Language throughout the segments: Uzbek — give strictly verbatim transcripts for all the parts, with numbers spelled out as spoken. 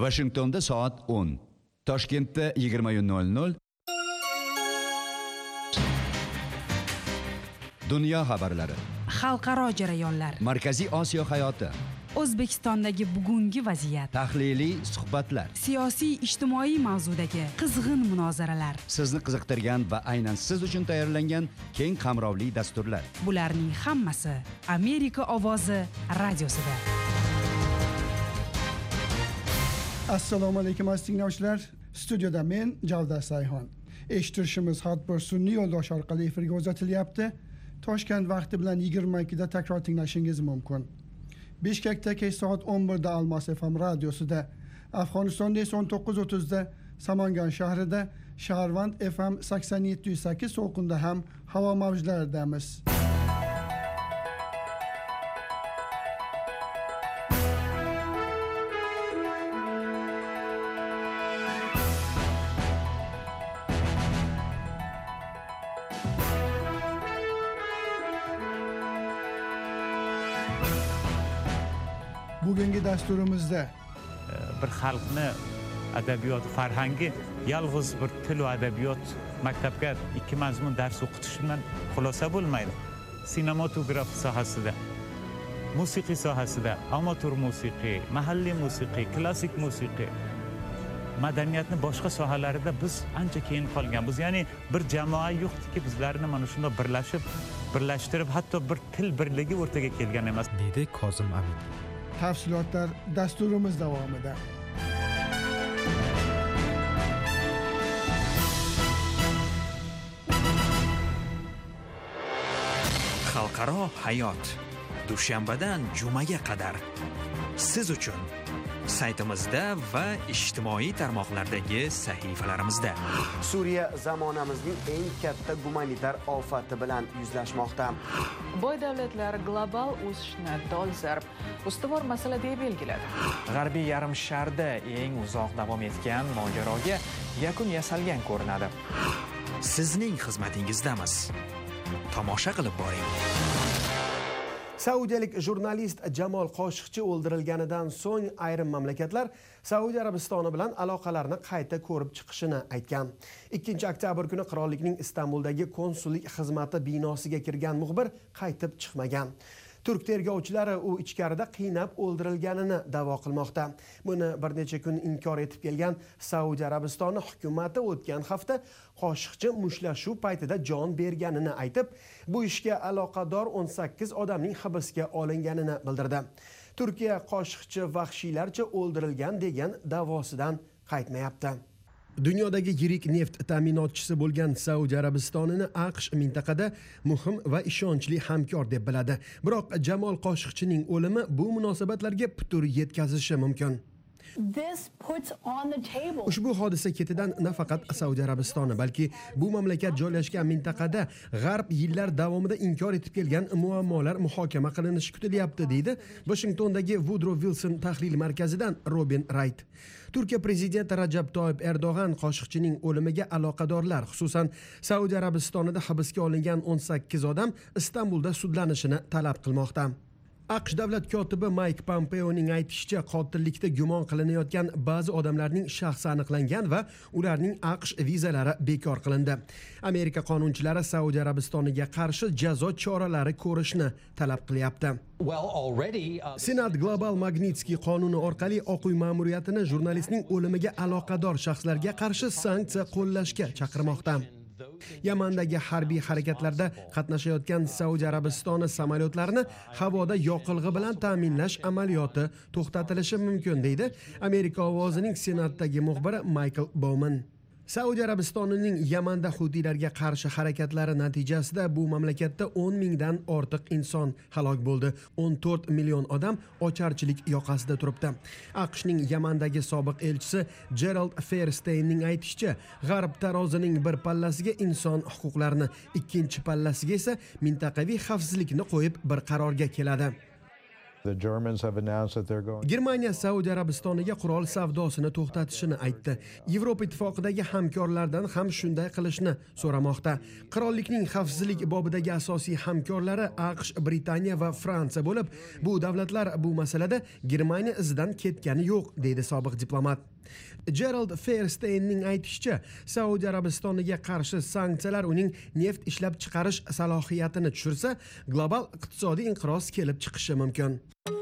Washingtonda soat o'n, Toshkentda yigirma nol nol. Dunyo xabarlari, xalqaro jarayonlar, Markaziy Osiyo hayoti, O'zbekistondagi bugungi vaziyat, tahliliy suhbatlar, siyosiy ijtimoiy mavzudagi qizg'in munozaralar, sizni qiziqtirgan va aynan siz uchun tayyorlangan keng qamrovli dasturlar. Bularning hammasi Amerika ovozi radiosida. Assalomu alaykum aziz tinglovchilar. Studiyada men Javdar Sayhon. Eshittirishimiz har bir sun'iy yo'ldosh orqali efirga uzatilyapti. Toshkent vaqti bilan yigirma ikkida takror tinglashingiz mumkin. Bishkekda kech soat o'n birda Almas F M radiosida, Afg'onistonda esa o'n to'qqiz o'ttizda Samangan shahrida, Shaharvand F M sakson yetti nuqta sakkiz to'lqinda ham havo mavjlaridamiz. Bugungi dasturimizda bir xalqni adabiyot farhangi yolg'iz bir til va adabiyot maktabga ikki mazmun dars o'qitish bilan xulosa bo'lmaydi. Sinematografiya sohasida, musiqiy sohasida, amatyor musiqiy, mahalliy musiqiy, klassik musiqiy, madaniyatni boshqa sohalarida biz ancha keyin qolganmiz. Ya'ni bir jamoa yo'qki, bizlarni mana shunda birlashib, birlashtirib, hatto bir til birligi o'rtaga kelgan emas, deydi Kozim Amin. Tafsilotlar dasturimiz davomida. Xalqaro hayot dushanbadan jumaga qadar siz uchun saytimizda va ijtimoiy tarmoqlardagi sahifalarimizda. Suriya zamonamizning eng katta gumanitar ofati bilan yuzlashmoqda. Boy davlatlar global o'sishni dolzarb ustuvor masala deb belgiladi. G'arbiy yarim sharda eng uzoq davom etgan mojaroga yakun yasalgan ko'rinadi. Sizning xizmatingizdamiz. Tomosha qilib boring. Saudiyalik jurnalist Jamol Qoshiqchi o'ldirilganidan so'ng ayrim mamlakatlar Saudiya Arabistoni bilan aloqalarni qayta ko'rib chiqishini aytgan. ikkinchi oktyabr kuni qirollikning Istanbuldagi konsullik xizmati binosiga kirgan muxbir qaytib chiqmagan. Turk tergovchilari u ichkarida qiynab o'ldirilganini da'vo qilmoqda. Buni bir necha kun inkor etib kelgan Saudiya Arabistoni hukumati o'tgan hafta Qoshiqchi mushtlashuv paytida jon berganini aytib, bu ishga aloqador o'n sakkiz odamning hibsga olinganini bildirdi. Turkiya Qoshiqchi vahshiylarcha o'ldirilgan degan da'vosidan qaytmayapti. Dunyodagi yirik neft ta'minotchisi bo'lgan Saudiya Arabistonini AQSh mintaqada muhim va ishonchli hamkor deb biladi. Biroq Jamol Qoshiqchining o'limi bu munosabatlarga putur yetkazishi mumkin. Ushbu hodisa ketidan nafaqat Saudiya Arabistoni, balki bu mamlakat joylashgan mintaqada G'arb yillar davomida inkor etib kelgan muammolar muhokama qilinishi kutilyapti, deydi Washingtondagi Woodrow Wilson tahlil markazidan Robin Wright. Turkiya prezidenti Rajab Toyyib Erdo'g'an Qoshiqchining o'limiga aloqadorlar, xususan Saudiya Arabistonida hibsga olingan o'n sakkiz odam Istanbulda sudlanishini talab qilmoqda. AQSh davlat kotibi Mike Pompeoning aytishicha, qotillikda gumon qilinayotgan ba'zi odamlarning shaxsi aniqlangan va ularning AQSh vizalari bekor qilindi. Amerika qonunchilari Saudiya Arabistoniga qarshi jazo choralari ko'rishni talab qilyapti. Senat Global Magnitsky qonuni orqali Oq uy ma'muriyatini jurnalistning o'limiga aloqador shaxslarga qarshi sanksiya qo'llashga chaqirmoqda. Yamandagi harbiy harakatlarda qatnashayotgan Saudiya Arabistoni samolyotlarini havoda yoqilg'i bilan ta'minlash amaliyoti to'xtatilishi mumkin, deydi Amerika ovozining Senatdagi muxbiri Michael Bowman. Saudiya Arabistonining Yamanda Hutiylarga qarshi harakatlari natijasida bu mamlakatda o'n mingdan ortiq inson halok bo'ldi. o'n to'rt million odam ocharchilik yoqasida turibdi. AQShning Yamandagi sobiq elchisi Gerald Fairsteinning aytishicha, G'arb tarozining bir pallasiga inson huquqlarini, ikkinchi pallasiga esa mintaqaviy xavfsizlikni qo'yib bir qarorga keladi. Germaniya Saudiya Arabistoniga qurol savdosini to'xtatishini aytdi. Yevropa ittifoqidagi hamkorlardan ham shunday qilishni so'ramoqda. Qirollikning xavfsizlik bobidagi asosiy hamkorlari AQSh, Britaniya va Fransiya bo'lib, bu davlatlar bu masalada Germaniya izidan ketgani yo'q, deydi sobiq diplomat. Gerald Fairsteinning aytishicha, Saudiya Arabistoniga qarshi sanksiyalar uning neft ishlab chiqarish salohiyatini tushirsa, global iqtisodiy inqiroz kelib chiqishi mumkin.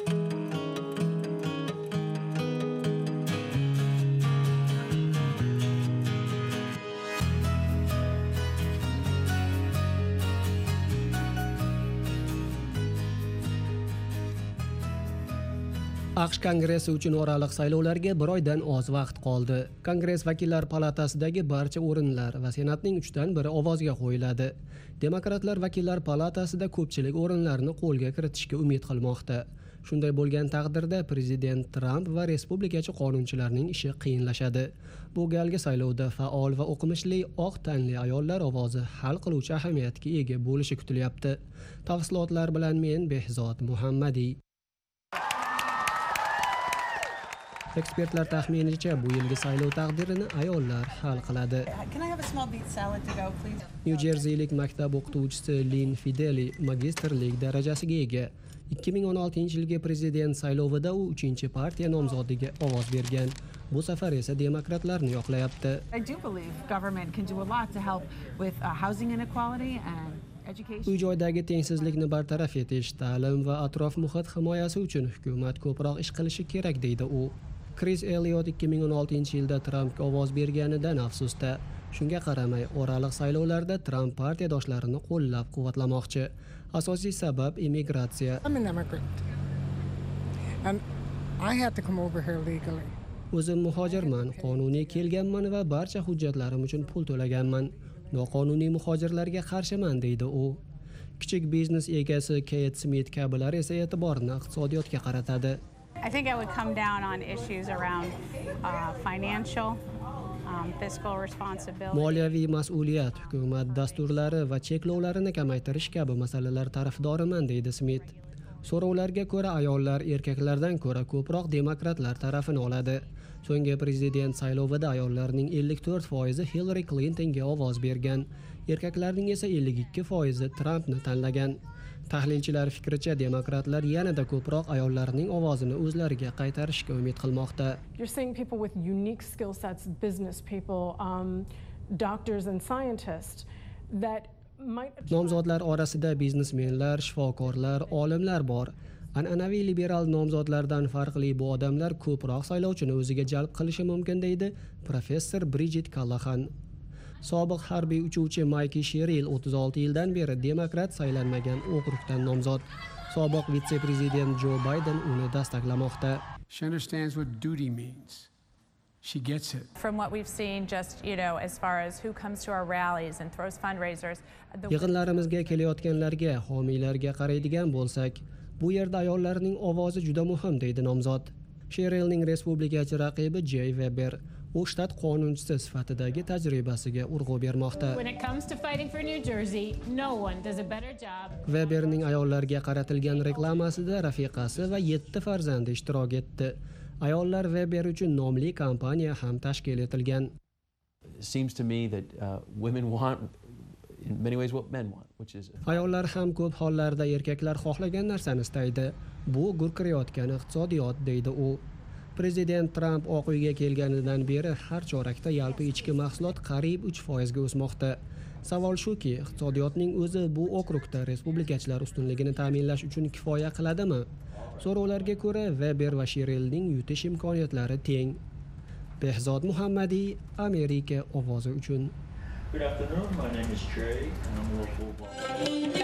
AQSh Kongressi uchun oraliq saylovlarga bir oydan oz vaqt qoldi. Kongress vakillar palatasidagi barcha o'rinlar va senatning uchdan biri ovozga qo'yiladi. Demokratlar vakillar palatasida ko'pchilik o'rinlarni qo'lga kiritishga umid qilmoqda. Shunday bo'lgan taqdirda prezident Tramp va respublikachi qonunchilarning ishi qiyinlashadi. Bu galgi saylovda faol va o'qimishli oq tanli ayollar ovozi hal qiluvchi ahamiyatga ega bo'lishi kutilyapti. Tafsilotlar bilan men Behzod Muhammadiy. Ekspertlar taxminicha bu yilgi saylov taqdirini ayollar hal qiladi. New Jerseylik maktab o'qituvchisi Lynn Fideli magistrlik darajasiga ega. ikki ming o'n oltinchi yilgi prezident saylovida u uchinchi partiya nomzodiga ovoz bergan. Bu safar esa demokratlarni yoqlayapti. Uy joydagi tengsizlikni bartaraf etish, ta'lim va atrof muhit himoyasi uchun hukumat ko'proq ish qilishi kerak, deydi u. Chris Elliot ikki ming o'n oltinchi yilda Trampga ovoz berganidan afsusda. Shunga qaramay, oraliq saylovlarda Tramp partiyadoshlarini qo'llab-quvvatlamoqchi. Asosiy sabab immigratsiya. O'zim muhojirman, qonuniy kelganman va barcha hujjatlarim uchun pul to'laganman. Noqonuniy muhojirlarga qarshiman, deydi u. Kichik biznes egasi Kate Smith kabilar esa e'tiborni iqtisodiyotga qaratadi. I think I would come down on issues around uh, financial, um, fiscal responsibility. Moliyaviy mas'uliyat, hukumat dasturlari va cheklovlarini kamaytirish kabi masalalar tarafdoriman, deydi Smith. So'rovlarga ko'ra ayollar erkaklardan ko'ra ko'proq demokratlar tarafini oladi. So'nggi prezident saylovida ayollarning ellik to'rt foizi Hillary Clintonga ovoz bergan, erkaklarning esa ellik ikki foizi Trumpni tanlagan. Tahlilchilar fikricha, demokratlar yanada ko'proq ayollarning ovozini o'zlariga qaytarishga umid qilmoqda. You're seeing people with unique skill sets, business people, um, doctors and scientists that might... Nomzodlar orasida biznesmenlar, shifokorlar, olimlar bor. An'anaviy liberal nomzodlardan farqli bu odamlar ko'proq saylovchini o'ziga jalb qilishi mumkin, deydi professor Bridget Callahan. Sobiq harbiy uchuvchi Mikey Sherrill o'ttiz olti yildan beri demokrat saylanmagan okrugdan nomzod. Sobiq vitse-prezident Joe Biden uni dastaqlamoqda. She understands what duty means. She gets it. From what we've seen, just, you know, as far as who comes to our rallies and throws fundraisers. Yig'inlarimizga kelayotganlarga, homiylarga qaraydigan bo'lsak, bu yerda ayollarning ovozi juda muhim, deydi nomzod. Sherrillning respublikachi raqibi Jay Weber u shtat qonunchisi sifatidagi tajribasiga urg'u bermoqda. Weberning ayollarga qaratilgan reklamasida rafiqasi va yetti farzandi ishtirok etdi. Ayollar Weber uchun nomli kampaniya ham tashkil etilgan. Seems to me that uh, women want in many ways what men want, which is Ayollar ham ko'p hollarda erkaklar xohlagan narsani istaydi. Bu gurkirayotgan iqtisodiyot, deydi u. Prezident Tramp Oq uyga kelganidan beri har chorakda yalpi ichki mahsulot qariyb uch foizga o'smoqda. Savol shuki, iqtisodiyotning o'zi bu okrugda respublikachilar ustunligini ta'minlash uchun kifoya qiladimi? So'rovlarga ko'ra, Weber va Sherrillning yutish imkoniyatlari teng. Behzod Muhammadiy, Amerika ovozi uchun. Good afternoon, my name is Trey and I'm a local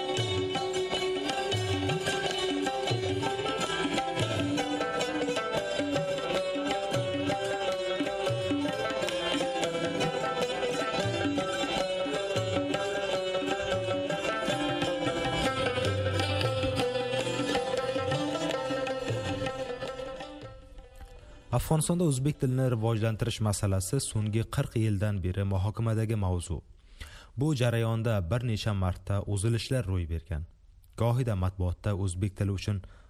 Afg'onistonda o'zbek tilini rivojlantirish masalasi so'nggi qirq yildan beri muhokamadagi mavzu. Bu jarayonda bir necha marta uzilishlar ro'y bergan. Gohida matbuotda o'zbek tili uchun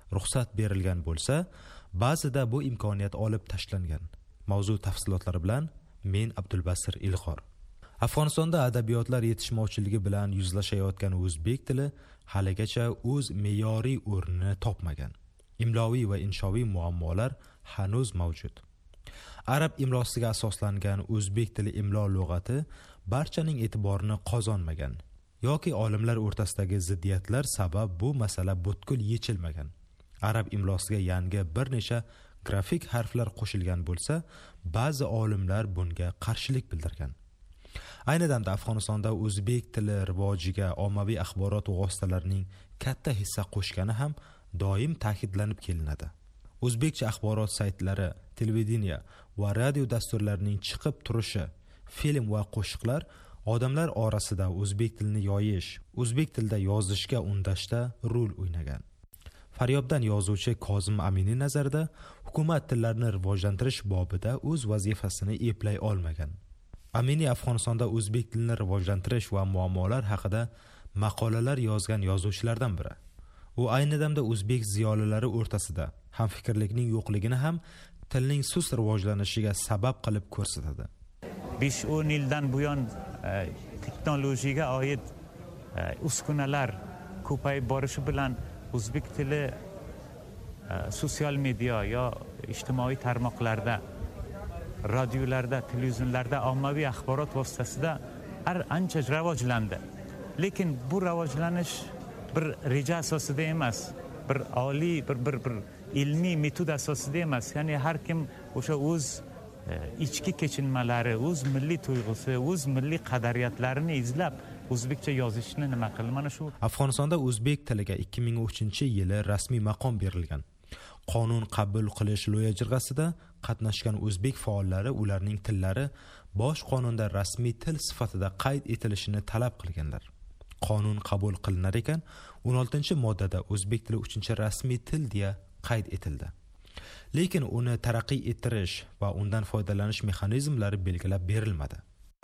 ruxsat berilgan bo'lsa, ba'zida bu imkoniyat olib tashlangan. Mavzu tafsilotlari bilan men Abdulbasir Ilg'or. Afg'onistonda adabiyotlar yetishmovchiligi bilan yuzlashayotgan o'zbek tili haligacha o'z me'yoriy o'rnini topmagan. Imloviy va inshoviy muammolar hanuz mavjud. Arab imlosiga asoslangan o'zbek tili imlo lug'ati barchaning e'tiborini qozonmagan yoki olimlar o'rtasidagi ziddiyatlar sabab bu masala butkul yechilmagan. Arab imlosiga yangi bir necha grafik harflar qo'shilgan bo'lsa, ba'zi olimlar bunga qarshilik bildirgan. Ayni damda Afg'onistonda o'zbek tili rivojiga ommaviy axborot vositalarining katta hissa qo'shgani ham doim ta'kidlanib kelinadi. O'zbekcha axborot saytlari, televideniya va radio dasturlarining chiqib turishi, film va qo'shiqlar odamlar orasida o'zbek tilini yoyish, o'zbek tilida yozishga undashda rol o'ynagan. Faryobdan yozuvchi Kozim Amini nazarida hukumat tillarini rivojlantirish bobida o'z vazifasini eplay olmagan. Amini Afg'onistonda o'zbek tilini rivojlantirish va muammolar haqida maqolalar yozgan yozuvchilardan biri. U ayni damda o'zbek ziyolilari o'rtasida hamfikrlikning yo'qligini ham tilning sust rivojlanishiga sabab qilib ko'rsatadi. besh o'n yildan buyon texnologiyaga oid uskunalar ko'payib borishi bilan o'zbek tili sotsial media yo ijtimoiy tarmoqlarda, radiolarda, televizionlarda, ommaviy axborot vositasida ancha rivojlandi. Lekin bu rivojlanish bir reja asosida emas, bir oliy bir bir bir ilmiy metod asosida emas. Ya'ni har kim o'sha o'z ichki kechinmalari, o'z milliy tuyg'usi, o'z milliy qadriyatlarini izlab o'zbekcha yozishni nima qil? Mana shu Afg'onistonda o'zbek tiliga ikki ming uchinchi yili rasmiy maqom berilgan. Qonun qabul qilish loyihasida qatnashgan o'zbek faollari ularning tillari bosh qonunda rasmiy til sifatida qayd etilishini talab qilganlar. Qonun qabul qilinar ekan, o'n oltinchi moddada o'zbek tili uchinchi rasmiy til deya qayd etildi. Lekin uni taraqqiy ettirish va undan foydalanish mexanizmlari belgilab berilmadi.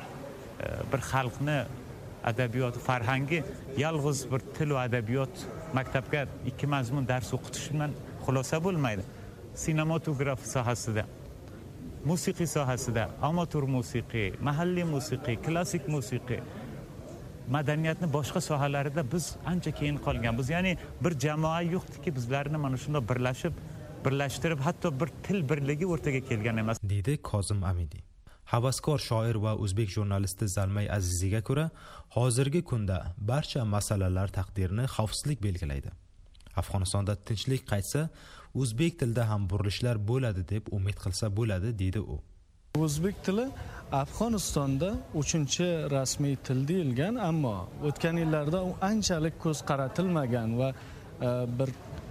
Bir xalqni adabiyot farhangi yalg'iz bir til va adabiyot maktabga ikki mazmun dars o'qitish bilan xulosa bo'lmaydi. Sinematograf sohasida, musiqiy sohasida, amator musiqiy, mahalliy musiqiy, klassik musiqiy, madaniyatni boshqa sohalarida biz ancha keyin qolganmiz. Ya'ni bir jamoa yo'qdiki, bizlarni mana shunda birlashib, birlashtirib, hatto bir til birligi o'rtaga kelgan emas, deydi Kozim Amidi. Havaskor shoir va o'zbek jurnalisti Zalmay Aziziga ko'ra, hozirgi kunda barcha masalalar taqdirini xavfsizlik belgilaydi. Afg'onistonda tinchlik qaytsa, o'zbek tilida ham burilishlar bo'ladi deb umid qilsa bo'ladi, deydi u. O'zbek tili Afg'onistonda uchinchi rasmiy til deyilgan, ammo o'tgan yillarda u anchalik ko'z qaratilmagan va bir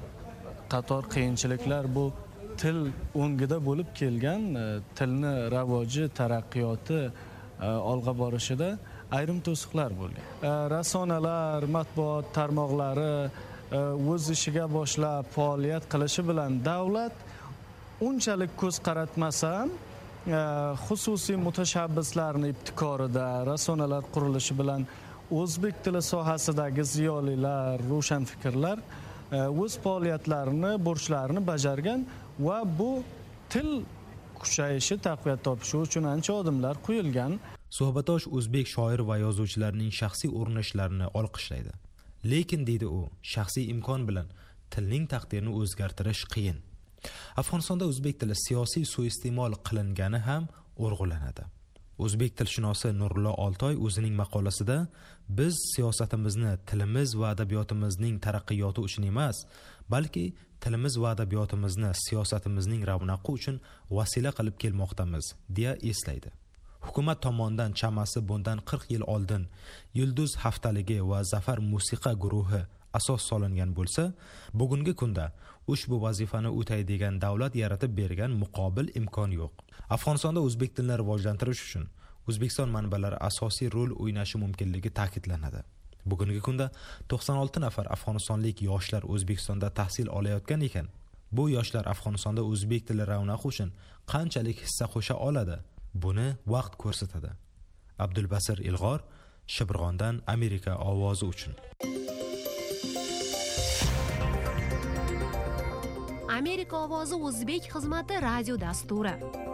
qator qiyinchiliklar bu til o'ngida bo'lib kelgan, tilni ravoji, taraqqiyoti olg'a borishida ayrim to'siqlar bo'lgan. Rasonalar, matbuot tarmoqlari o'z ishiga boshlab faoliyat qilishi bilan davlat unchalik ko'z qaratmasa ham xususiy mutashabbislarning ibtikorida, rasonalar qurilishi bilan o'zbek tili sohasidagi ziyolilar, ro'shanfikrlar o'z faoliyatlarini, burchlarini bajargan va bu til kuchayishi, taqviyat topishi uchun ancha odamlar qo'yilgan. Suhbatdosh o'zbek shoir va yozuvchilarining shaxsiy urinishlarini olqishlaydi. Lekin deydi u, shaxsiy imkon bilan tilning taqdirini o'zgartirish qiyin. Afg'onistonda o'zbek tili siyosiy suiiste'mol qilingani ham o'rg'ulanadi. O'zbek tilshunosi Nurullo Oltoy o'zining maqolasida biz siyosatimizni tilimiz va adabiyotimizning taraqqiyoti uchun emas, balki tilimiz va adabiyotimizni siyosatimizning ravnaqi uchun vasila qilib kelmoqdamiz, deya eslaydi. Hukumat tomonidan chamasi bundan qirq yil oldin Yulduz haftaligi va Zafar musiqa guruhi asos solingan bo'lsa, bugungi kunda ushbu vazifani o'taydigan davlat yaratib bergan muqobil imkon yo'q. Afg'onistonda o'zbek tilini rivojlantirish uchun O'zbekiston manbalari asosiy rol o'ynashi mumkinligi ta'kidlanadi. Bugungi kunda to'qson olti nafar afg'onistonlik yoshlar O'zbekistonda tahsil olayotgan ekan. Bu yoshlar Afg'onistonda o'zbek tili ravnaqi uchun qanchalik hissa qo'sha oladi? Buni vaqt ko'rsatadi. Abdulbasir Ilg'or, Shibirg'ondan Amerika ovozi uchun. Amerika ovozi o'zbek xizmati radio dasturi.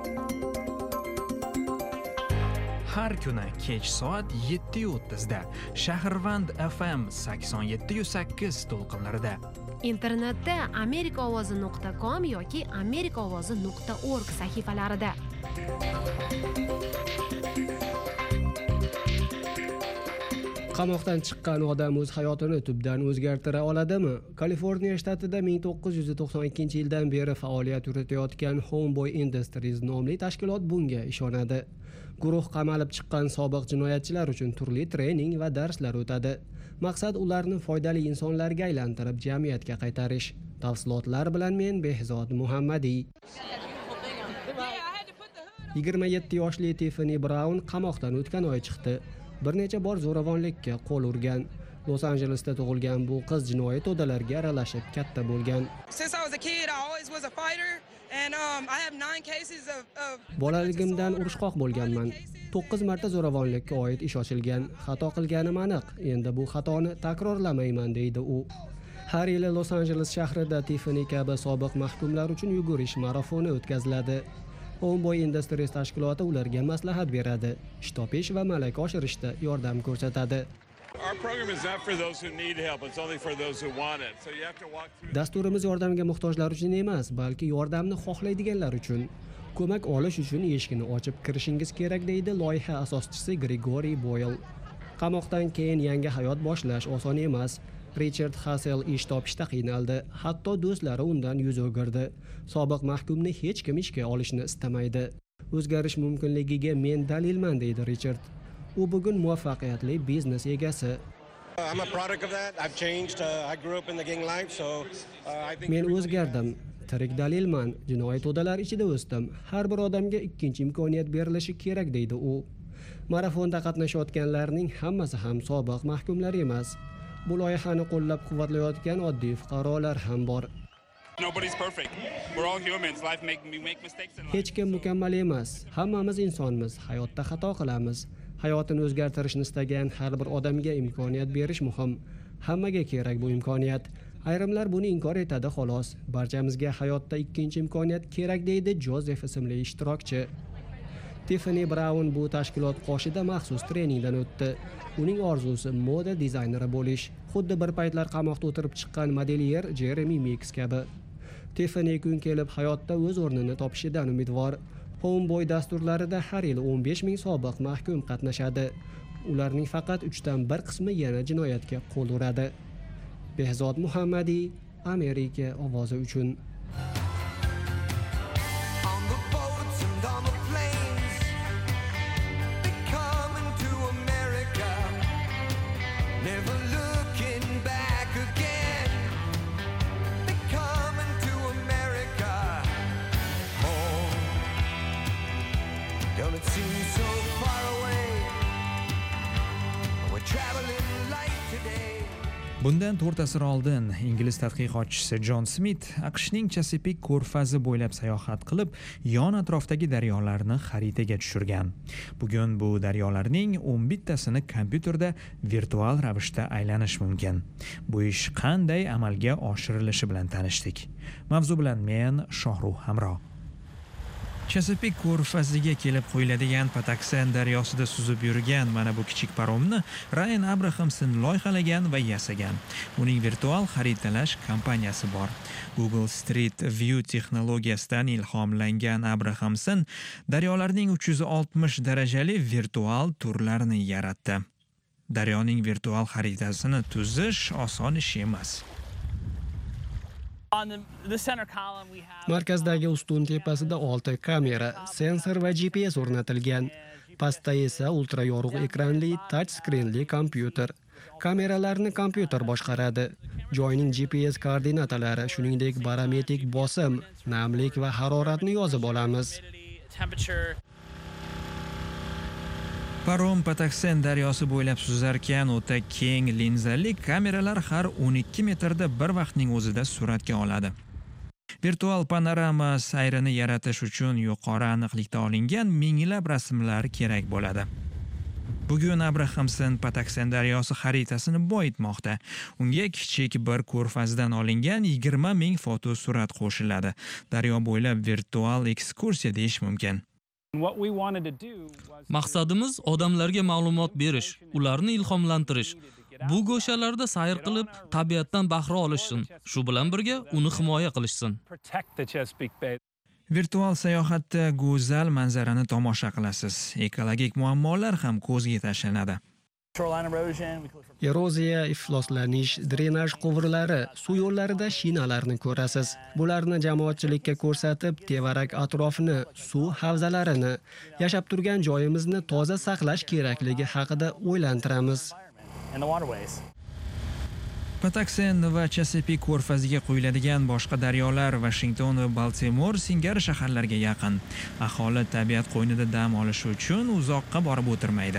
Har kuni kech soat yetti o'ttiz da Shahrvand F M sakson yetti sakkiz to'lqinlarida. Internetda amerikaovozi nuqta com yoki amerikaovozi nuqta org sahifalarida. Qamoqdan chiqqan odam o'z hayotini tubdan o'zgartira oladimi? Kaliforniya shtatida ming to'qqiz yuz to'qson ikkinchi yildan beri faoliyat yuritayotgan Homeboy Industries nomli tashkilot bunga ishonadi. Guruh qamalib chiqqan sobiq jinoyatchilar uchun turli trening va darslar o'tadi. Maqsad ularni foydali insonlarga aylantirib jamiyatga qaytarish. Tafsilotlar bilan men Behzod Muhammadiy. yigirma yetti yoshli Tiffany Brown qamoqdan o'tgan oy chiqdi. Bir necha bor zo'ravonlikka qo'l urgan. Los Anjelesda tug'ilgan bu qiz jinoiy to'dalarga aralashib katta bo'lgan. Bolaligimdan urushqoq bo'lganman. to'qqiz marta zo'ravonlikka oid ish ochilgan. Xato qilganim aniq. Endi bu xatoni takrorlamayman deydi u. Har yili Los Anjeles shahrida Tiffany kabi sobiq mahkumlar uchun yugurish marafoni o'tkaziladi. Homeboy Industries tashkiloti ularga maslahat beradi, ish topish va malaka oshirishda yordam ko'rsatadi. Dasturimiz yordamga muhtojlar uchun emas, balki yordamni xohlaydiganlar uchun. Ko'mak olish uchun eshikni ochib kirishingiz kerak deydi loyiha asoschisi Grigoriy Boyle. Qamoqdan keyin yangi hayot boshlash oson emas. Richard Hassel ish topishda qiynaldi, hatto do'stlari undan yuz o'girdi. Sobiq mahkumni hech kim ishga olishni istamaydi. O'zgarish mumkinligiga men dalilman deydi Richard. U bugun muvaffaqiyatli biznes egasi. Men o'zgardim, tirik dalilman, jinoiy to'dalar ichida o'sdim. Har bir odamga ikkinchi imkoniyat berilishi kerak deydi u. Marafonda qatnashayotganlarning hammasi ham sobiq mahkumlar emas. Bu loyihani qo'llab-quvvatlayotgan oddiy fuqarolar ham bor. Hech kim mukammal emas. Hammamiz insonmiz, hayotda xato qilamiz. Hayotini o'zgartirishni istagan har bir odamga imkoniyat berish muhim. Hammaga kerak bu imkoniyat. Ayrimlar buni inkor etadi xolos. Barchamizga hayotda ikkinchi imkoniyat kerak deydi Jozef ismli ishtirokchi. Tiffany Brown bu tashkilot qoshida maxsus treningdan o'tdi. Uning orzusi moda dizayneri bo'lish, xuddi bir paytlar qamoqda o'tirib chiqqan modelyer Jeremy Mix kabi. Tiffany kun kelib hayotda o'z o'rnini topishidan umidvor. Homeboy dasturlarida har yili o'n besh ming sobiq mahkum qatnashadi. Ularning faqat uchdan bir qismi yana jinoyatga qo'l uradi. Behzod Muhammadiy, Amerika ovozi uchun. Bundan to'rt asr oldin ingliz tadqiqotchisi John Smith AQShning Chesapeake ko'rfazi bo'ylab sayohat qilib, yon atrofdagi daryolarni xaritaga tushirgan. Bugun bu daryolarning o'n bittasini kompyuterda virtual ravishda aylanish mumkin. Bu ish qanday amalga oshirilishi bilan tanishdik. Mavzu bilan men Shohruh Hamro. Chesapeake ko'rfaziga kelib qo'yiladigan Patuxent daryosida suzib yurgan mana bu kichik paromni Ryan Abrahamson loyihalagan va yasagan. Uning virtual xaritalash kompaniyasi bor. Google Street View texnologiyasidan ilhomlangan Abrahamson daryolarning uch yuz oltmish darajali virtual turlarini yaratdi. Daryoning virtual xaritasini tuzish oson ish emas. Markazdagi ustun tepasida olti kamera, sensor va G P S o'rnatilgan. Pastda esa ultra yorug' ekranli touch screenli kompyuter. Kameralarni kompyuter boshqaradi. Joyning G P S koordinatalari, shuningdek barometrik bosim, namlik va haroratni yozib olamiz. Parom Patuxent daryosi bo'ylab suzarkan o'ta keng linzali kameralar har o'n ikki metrda bir vaqtning o'zida suratga oladi. Virtual panorama sayrini yaratish uchun yuqori aniqlikda olingan minglab rasmlar kerak bo'ladi. Bugun Abrahamson Pataksen daryosi xaritasini boyitmoqda. Unga kichik bir ko'rfazdan olingan yigirma ming fotosurat qo'shiladi. Daryo bo'ylab virtual ekskursiya deyish mumkin. Maqsadimiz odamlarga ma'lumot berish, ularni ilhomlantirish. Bu go'shalarda sayr qilib, tabiatdan bahra olishsin. Shu bilan birga uni himoya qilishsin. Virtual sayohatda go'zal manzarani tomosha qilasiz. Ekologik muammolar ham ko'zga tashlanadi. Eroziya, ifloslanish, drenaj quvurlari, suv yo'llarida shinalarni ko'rasiz. Bularni jamoatchilikka ko'rsatib, tevarak atrofini, suv havzalarini, yashab turgan joyimizni toza saqlash kerakligi haqida o'ylantiramiz. Pataksen va Chesapeake ko'rfaziga quyiladigan boshqa daryolar Washington va Baltimore singari shaharlarga yaqin. Aholi tabiat qo'ynida dam olish uchun uzoqqa borib o'tirmaydi.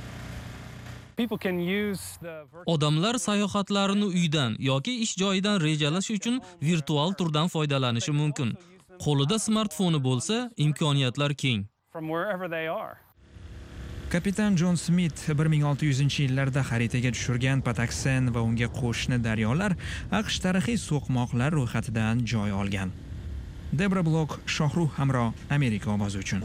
Odamlar sayohatlarini uydan yoki ish joyidan rejalash uchun virtual turdan foydalanishi mumkin. Qo'lida smartfoni bo'lsa, imkoniyatlar keng. Kapitan John Smith bir ming olti yuzinchi yillarda xaritaga tushirgan Pataksen va unga qo'shni daryolar AQSh tarixiy so'qmoqlar ro'yxatidan joy olgan. Debra Block, Shohruh Hamro, Amerika ovozi uchun.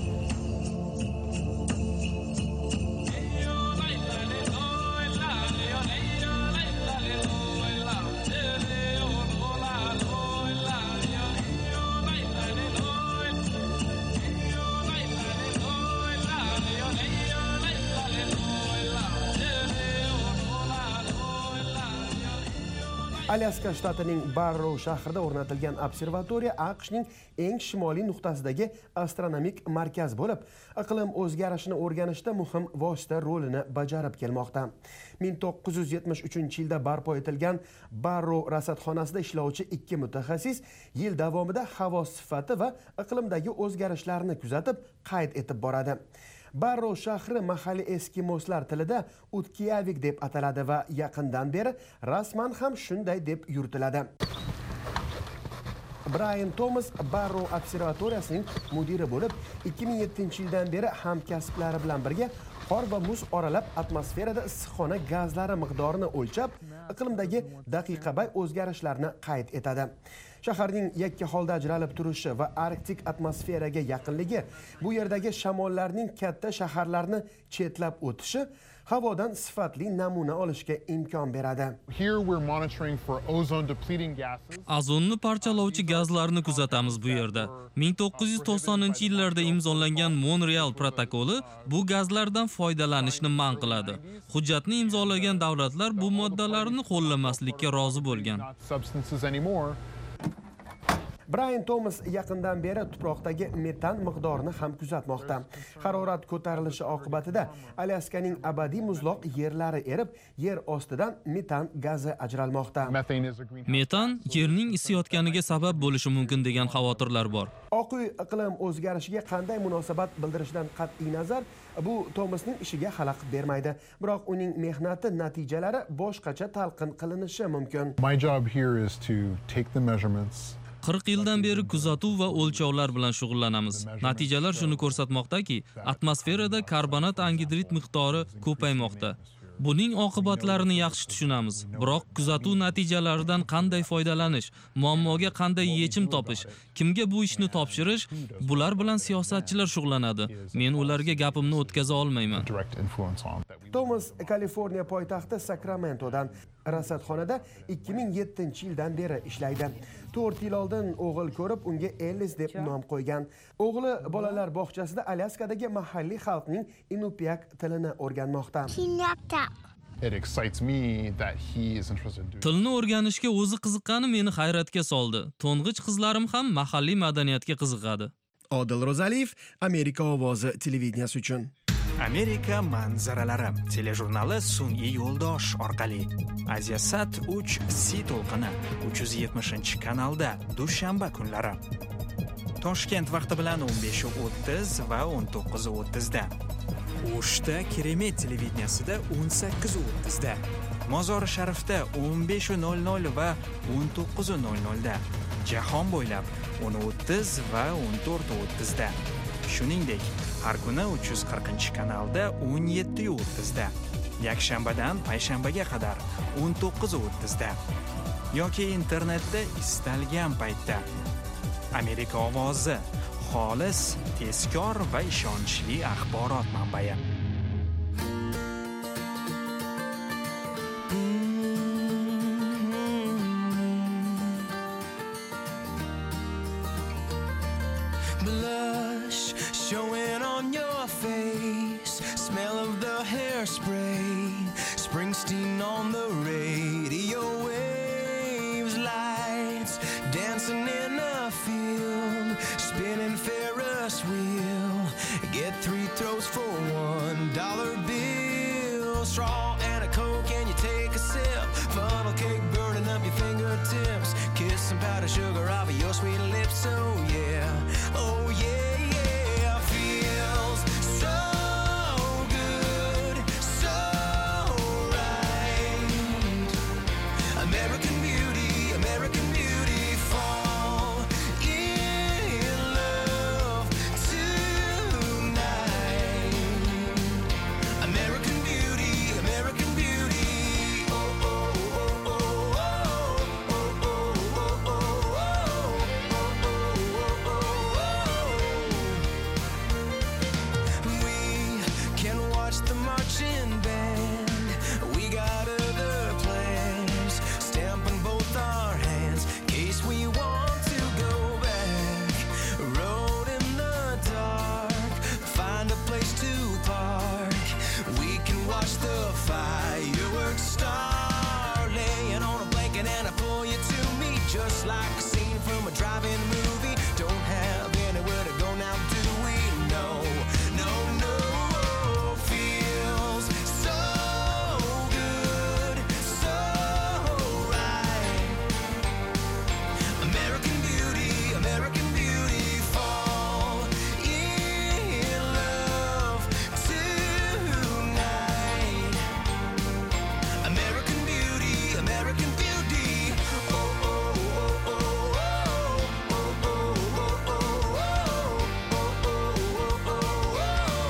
Alyaska shtatining Barrow shahrida o'rnatilgan observatoriya AQShning eng shimoliy nuqtasidagi astronomik markaz bo'lib, iqlim o'zgarishini o'rganishda muhim vosita rolini bajarib kelmoqda. ming to'qqiz yuz yetmish uchinchi yilda barpo etilgan Barrow rasadxonasida ishlovchi ikki mutaxassis yil davomida havo sifati va iqlimdagi o'zgarishlarni kuzatib, qayd etib boradi. Barrow shahri mahalliy eskimoslar tilida Utkiyavik deb ataladi va yaqindan beri rasman ham shunday deb yuritiladi. Brian Thomas Barrow observatoriyasining mudiri bo'lib, ikki ming yettinchi yildan beri hamkasblari bilan birga qor va muz oralab atmosferada issiqxona gazlari miqdorini o'lchab, iqlimdagi daqiqabay o'zgarishlarni qayd etadi. Shaharning yakka holda ajralib turishi va arktik atmosferaga yaqinligi bu yerdagi shamollarning katta shaharlarni chetlab o'tishi havodan sifatli namuna olishga imkon beradi. Ozonni parchalovchi gazlarni kuzatamiz bu yerda. ming to'qqiz yuz to'qsoninchi yillarda imzolangan Montreal protokoli bu gazlardan foydalanishni man qiladi. Hujjatni imzolagan davlatlar bu moddalarni qo'llamaslikka rozi bo'lgan. Brian Thomas yaqindan beri tuproqdagi metan miqdorini ham kuzatmoqda. Harorat ko'tarilishi oqibatida Alyaskaning abadiy muzloq yerlari erib, yer ostidan metan gazi ajralmoqda. Metan yerning isiyotganiga sabab bo'lishi mumkin degan xavotirlar bor. Oq uy iqlim o'zgarishiga qanday munosabat bildirishdan qat'iy nazar, bu Thomasning ishiga xalaqit bermaydi. Biroq uning mehnati natijalari boshqacha talqin qilinishi mumkin. My job here is to take the measurements. qirq yildan beri kuzatuv va o'lchovlar bilan shug'ullanamiz. Natijalar shuni ko'rsatmoqdaki, atmosferada karbonat angidrid miqdori ko'paymoqda. Buning oqibatlarini yaxshi tushunamiz. Biroq kuzatuv natijalaridan qanday foydalanish, muammoga qanday yechim topish, kimga bu ishni topshirish, bular bilan siyosatchilar shug'ullanadi. Men ularga gapimni o'tkaza olmayman. Thomas Kaliforniya poytaxti Sacramentodan rasadxonada ikki ming yettinchi yildan beri ishlaydi. to'rt yil oldin o'g'il ko'rib, unga Ellis deb nom qo'ygan. O'g'li bolalar bog'chasida Alyaskadagi mahalliy xalqning Inupiaq tilini o'rganmoqda. It excites me that he is interested in doing. Tilni o'rganishga o'zi qiziqqani meni hayratga soldi. To'ng'ich qizlarim ham mahalliy madaniyatga qiziqadi. Odil Ro'zaliyev, Amerika ovozi televideniyasi uchun. Amerika manzaralari telejurnali sun'iy yo'ldosh orqali Aziasat uch C to'lqini uch yuz yetmishinchi kanalda dushanba kunlari. Toshkent vaqti bilan o'n besh o'ttiz va o'n to'qqiz o'ttiz da. O'shda Keremet televideniyasida o'n sakkiz o'ttiz da. Mozori Sharifda o'n besh nol nol va o'n to'qqiz nol nol da. Jahon bo'ylab o'n o'ttiz va o'n to'rt o'ttiz da. Shuningdek, har kuni uch yuz qirqinchi kanalda o'n yetti o'ttizda, yakshanbadan payshanbaga qadar o'n to'qqiz o'ttizda yoki internetda istalgan paytda. Amerika ovozi xolis, tezkor va ishonchli axborot manbai. Blush showing on your face, smell of the hairspray, Springsteen on the radio waves, lights dancing in a field, spinning Ferris wheel, get three throws for one dollar bill, straw and a Coke and you take a sip, funnel cake burning up your fingertips, kiss some powdered sugar off of your sweet lips, oh yeah, oh yeah, yeah, feels so good, so right, American beauty, American beauty, fall in love tonight, American beauty, American beauty, oh, oh, oh, oh, oh, oh, oh, oh, oh, we can watch the marching band, we got other plans, stamping both our hands, in case we want to go back, road in the dark, find a place to park, we can watch the fireworks start, laying on a blanket and I pull you to me, just like a scene from a drive-in movie, don't have anywhere to go now, do we? No, no, no, feels so good, so right, American beauty, American beauty, fall in love tonight, American beauty, American beauty, oh, oh, oh, oh, oh, oh, oh, oh, oh, oh, oh,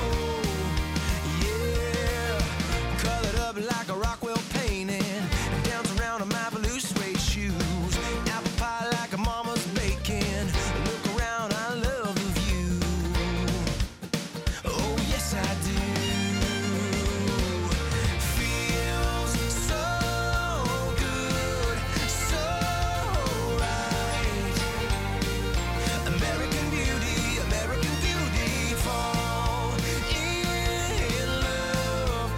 yeah, colored up like a Rockwell painting, dance around in my blue suede shoes, apple pie like a mama's baking, look around, I love the view, oh yes I do, feels so good, so right, American beauty, American beauty, fall in love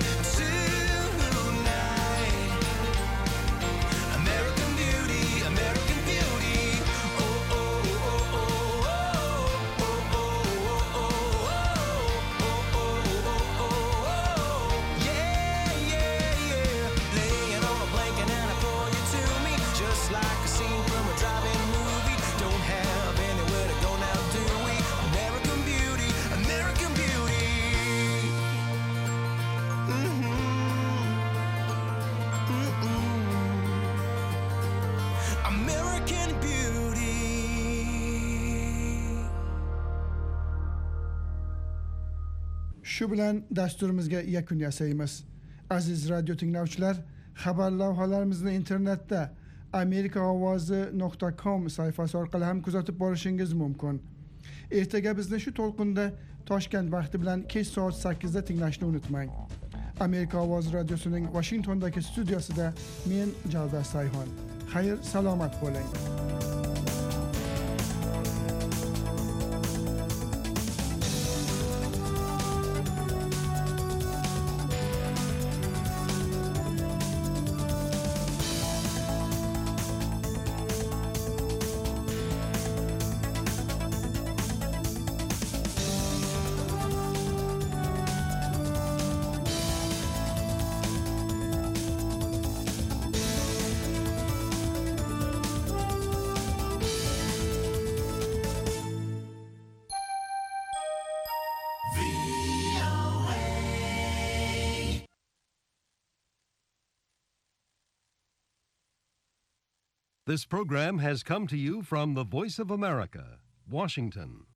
tonight, American beauty, American beauty, oh, oh, oh, oh, oh, oh, oh, oh, oh, oh, yeah, yeah, yeah, laying on a blanket and I pull you to me, just like a scene from a drive-in movie, don't have anywhere to go now, do we? American beauty, American beauty, mm-hmm, mm-mm, American beauty. Shu bilan dasturimizga yakun yasaymiz. Aziz radio tinglovchilar, xabar lavhalarimizni internetda amerika ovozi nuqta com sayfasi orqali ham kuzatib borishingiz mumkin. Ertaga bizni shu to'lqinda Toshkent vaqti bilan kech soat sakkizda tinglashni unutmang. Amerika ovozi radiosining Washingtondagi studiyasida men Javdar Sayhon. Xayr, salomat bo'ling. This program has come to you from the Voice of America, Washington.